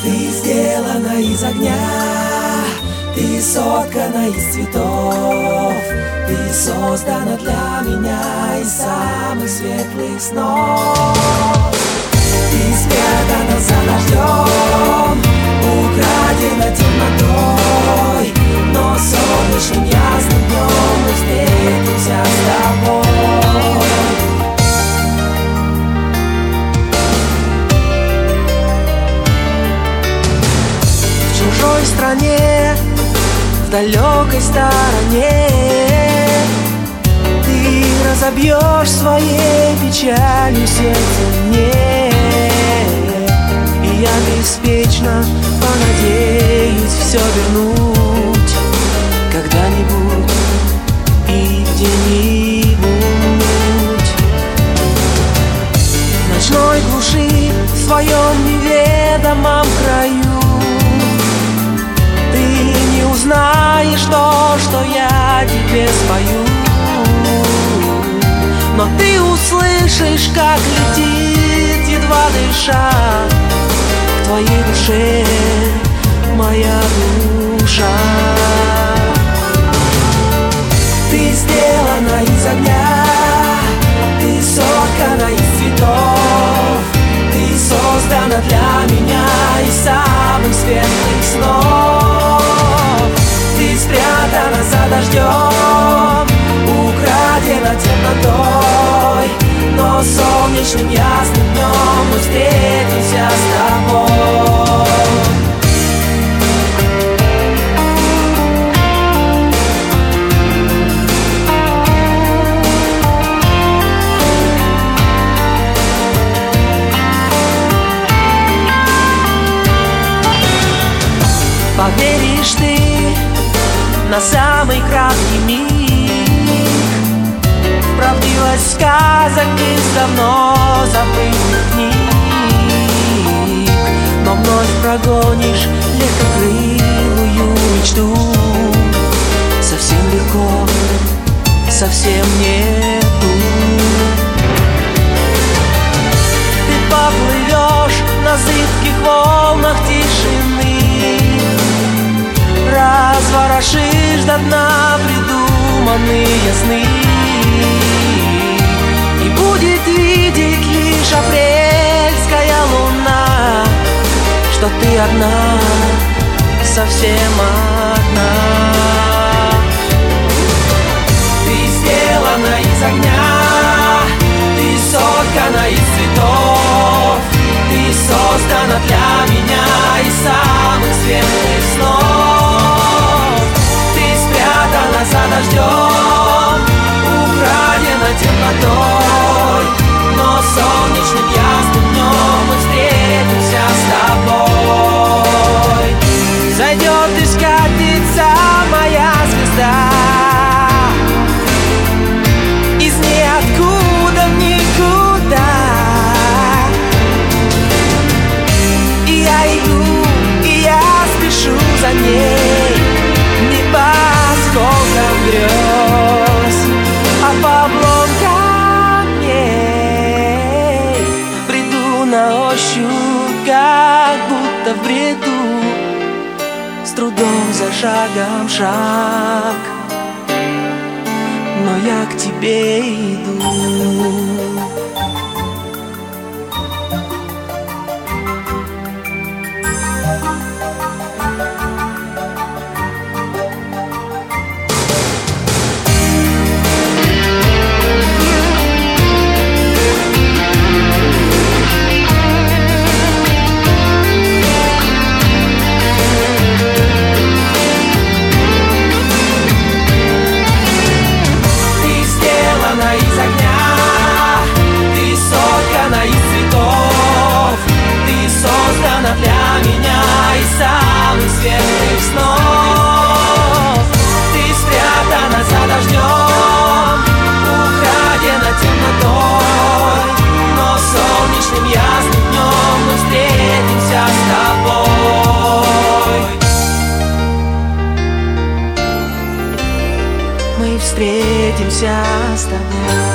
Ты сделана из огня, ты соткана из цветов, ты создана для меня из самых светлых снов. Ты спрятана за дождем, украдена темнотой, но солнечным ясным днем мы встретимся с тобой. В чужой стране, в далекой стороне, ты разобьешь своей печалью сердце мне. И я беспечно понадеюсь все вернуть когда-нибудь и где-нибудь. В ночной глуши, в своем неведомом краю, ты не узнаешь то, что я тебе спою, но ты услышишь, как летит, едва дыша, к твоей душе моя душа. Ты сделана из огня, ты соткана из цветов, ты создана для меня из самых светлых снов. Ты спрятана за дождем, украдена темнотой, но солнечным ясным днем мы встретимся с тобой. Поверишь ты на самый краткий миг в правдивость сказок из давно забытых книг, но вновь прогонишь легкокрылую мечту. Совсем легко, совсем нету. Ты поплывешь на зыбких волнах тишины, разворошишь до дна придуманные сны, и будет видеть лишь апрельская луна, что ты одна, совсем одна. Ты сделана из огня, ты соткана из цветов, ты создана для меня из самых светлых снов. Ты спрятана за дождем, украдена темнотой, но солнечным ясным днем мы встретимся с тобой. Зайдет и скатится моя звезда из ниоткуда в никуда. И я иду, и я спешу за ней, не по осколкам грез, а по обломкам камней. Бреду на ощупь, как будто в бреду, с трудом за шагом шаг, но я к тебе иду. Для меня из самых светлых снов. Ты спрятана за дождем, украдена темнотой, но солнечным ясным днем мы встретимся с тобой. Мы встретимся с тобой.